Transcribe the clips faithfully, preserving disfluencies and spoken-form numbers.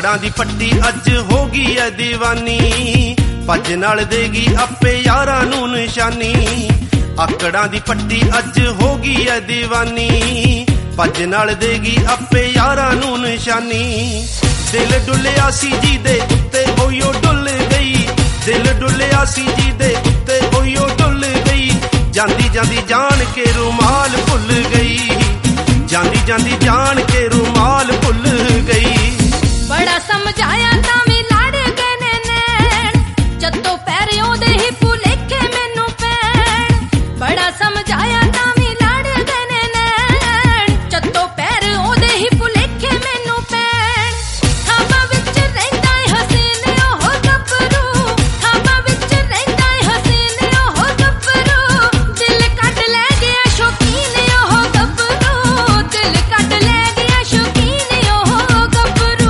ਆਕੜਾਂ ਦੀ ਪੱਟੀ ਅੱਜ ਹੋ ਗਈ ਐ ਦੀਵਾਨੀ, ਭੱਜ ਨਾਲ ਦੇਗੀ ਆਪੇ ਯਾਰਾਂ ਨੂੰ ਨਿਸ਼ਾਨੀ। ਆਕੜਾਂ ਦੀ ਪੱਟੀ ਅੱਜ ਹੋ ਗਈ ਐ ਦੀਵਾਨੀ, ਭੱਜ ਨਾਲ ਦੇਗੀ ਆਪੇ ਯਾਰਾਂ ਨੂੰ ਨਿਸ਼ਾਨੀ। ਦਿਲ ਡੁੱਲਿਆ ਸੀ ਜੀ ਦੇ ਉੱਤੇ ਓਯੋ ਡੁੱਲ ਗਈ, ਦਿਲ ਡੁੱਲਿਆ ਸੀ ਜੀ ਦੇ ਉੱਤੇ ਓਯੋ ਡੁੱਲ ਗਈ। ਜਾਂਦੀ ਜਾਂਦੀ ਜਾਣ ਕੇ ਰੁਮਾਲ ਭੁੱਲ ਗਈ, ਜਾਂਦੀ ਜਾਂਦੀ ਜਾਣ ਕੇ ਰੁਮਾਲ ਭੁੱਲ ਗਈ। ਬੜਾ ਸਮਝਾਇਆ ਤਾਂ ਵੀ ਲੜ ਗਏ ਨੇ ਨੈਣ, ਜਦੋਂ ਪੈਰ ਉਹਦੇ ਹੀ ਭੁਲੇਖੇ ਮੈਨੂੰ ਪੈਣ। ਬੜਾ ਸਮਝਾਇਆ ਤਾਂ ਵੀ ਲੜ ਗਏ ਨੇ ਨੈਣ, ਜਦੋਂ ਪੈਰ ਉਹਦੇ ਹੀ ਭੁਲੇਖੇ ਮੈਨੂੰ ਪੈਣ। ਖਾਬਾਂ ਵਿੱਚ ਰਹਿੰਦਾ ਏ ਹਸੀਨ ਉਹ ਗੱਭਰੂ, ਖਾਬਾਂ ਵਿੱਚ ਰਹਿੰਦਾ ਏ ਹਸੀਨ ਉਹ ਗੱਭਰੂ। ਦਿਲ ਕੱਢ ਲੈ ਗਿਆ ਸ਼ੌਕੀਨ ਉਹ ਗੱਭਰੂ, ਦਿਲ ਕੱਢ ਲੈ ਗਿਆ ਸ਼ੌਕੀਨ ਉਹ ਗੱਭਰੂ।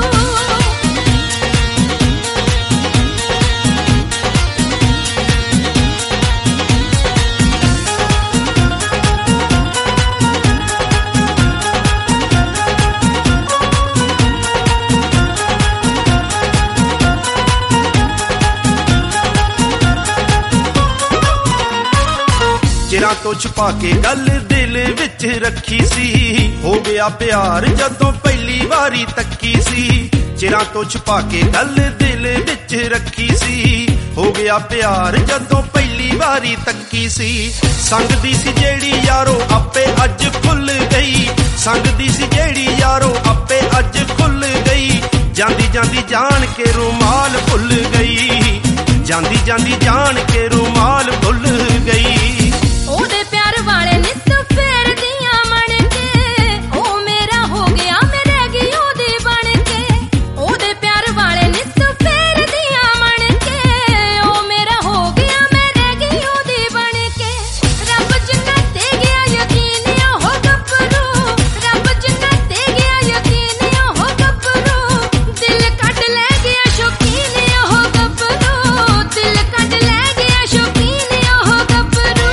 ਚਿਰਾਂ ਤੋਂ ਛੁਪਾ ਕੇ ਗੱਲ ਦਿਲ ਵਿੱਚ ਰੱਖੀ ਸੀ, ਹੋ ਗਿਆ ਪਿਆਰ ਜਦੋਂ ਪਹਿਲੀ ਵਾਰੀ ਤੱਕੀ ਸੀ। ਚਿਰਾਂ ਤੋਂ ਛੁਪਾ ਕੇ ਗੱਲ ਦਿਲ ਵਿੱਚ ਰੱਖੀ ਸੀ, ਹੋ ਗਿਆ ਪਿਆਰ ਜਦੋਂ ਪਹਿਲੀ ਵਾਰੀ ਤੱਕੀ ਸੀ। ਸੰਗਦੀ ਸੀ ਜਿਹੜੀ ਯਾਰੋ ਆਪੇ ਅੱਜ ਖੁੱਲ ਗਈ, ਸੰਗਦੀ ਸੀ ਜਿਹੜੀ ਯਾਰੋ ਆਪੇ ਅੱਜ ਖੁੱਲ ਗਈ। ਜਾਂਦੀ ਜਾਂਦੀ ਜਾਣ ਕੇ ਰੁਮਾਲ ਭੁੱਲ ਗਈ, ਜਾਂਦੀ ਜਾਂਦੀ ਜਾਣ ਕੇ ਰੁਮਾਲ ਭੁੱਲ ਗਈ। ਉਹਦੇ ਪਿਆਰ ਵਾਲੇ ਨਿੱਤ ਫੇਰਦੀਆਂ ਮਣ ਕੇ, ਉਹ ਮੇਰਾ ਹੋ ਗਿਆ ਮੈਂ ਰਹਿ ਗਈ ਉਹਦੀ ਬਣ ਕੇ। ਉਹਦੇ ਪਿਆਰ ਵਾਲੇ ਨਿੱਤ ਫੇਰਦੀਆਂ ਮਣ ਕੇ, ਉਹ ਮੇਰਾ ਹੋ ਗਿਆ ਮੈਂ ਰਹਿ ਗਈ ਉਹਦੀ ਬਣ ਕੇ। ਰੱਬ ਜਿੰਨਾ ਤੇ ਗਿਆ ਯਕੀਨ ਉਹ ਗੱਭਰੂ, ਰੱਬ ਜਿੰਨਾ ਤੇ ਗਿਆ ਯਕੀਨ ਉਹ ਗੱਭਰੂ। ਦਿਲ ਕੱਢ ਲੈ ਗਿਆ ਸ਼ੌਕੀਨ ਉਹ ਗੱਭਰੂ, ਦਿਲ ਕੱਢ ਲੈ ਗਿਆ ਸ਼ੌਕੀਨ ਉਹ ਗੱਭਰੂ।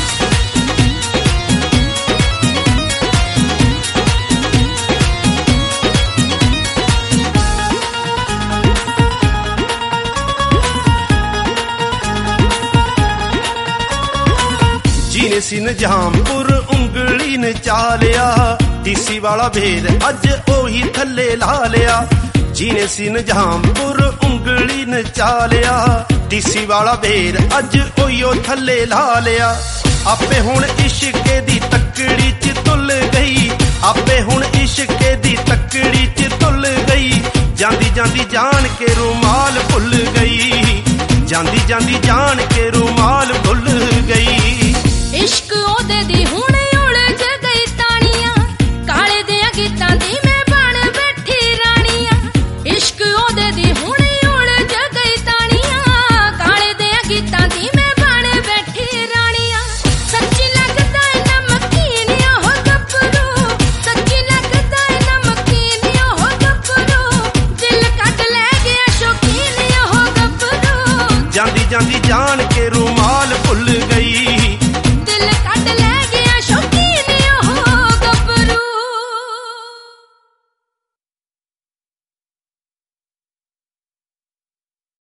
ਜੀਨੇ ਸੀ ਨਿਜਾਮਪੁਰ ਉਂਗਲੀ ਨੇ ਚਾਲਿਆ, ਟੀਸੀ ਵਾਲਾ ਭੇਦ ਅੱਜ ਉਹੀ ਥੱਲੇ ਲਾ ਲਿਆ। ਜੀਨੇ ਸੀ ਨਿਜਾਮਪੁਰ ਉਂਗਲੀ ਨੇ ਚਾਲਿਆ, ਟੀਸੀ ਵਾਲਾ ਭੇਦ ਅੱਜ ਉਹੀਓ ਥੱਲੇ ਲਾ ਲਿਆ। ਆਪੇ ਹੁਣ ਇਸ਼ਕੇ ਦੀ ਤੱਕੜੀ ਚ ਤੁੱਲ ਗਈ, ਆਪੇ ਹੁਣ ਇਸ਼ਕੇ ਦੀ ਤੱਕੜੀ ਚ ਤੁੱਲ ਗਈ। ਜਾਂਦੀ ਜਾਂਦੀ ਜਾਣ ਕੇ ਰੁਮਾਲ ਭੁੱਲ ਗਈ, ਜਾਂਦੀ ਜਾਂਦੀ ਜਾਣ ਕੇ ਰੁਮਾਲ ਭੁੱਲ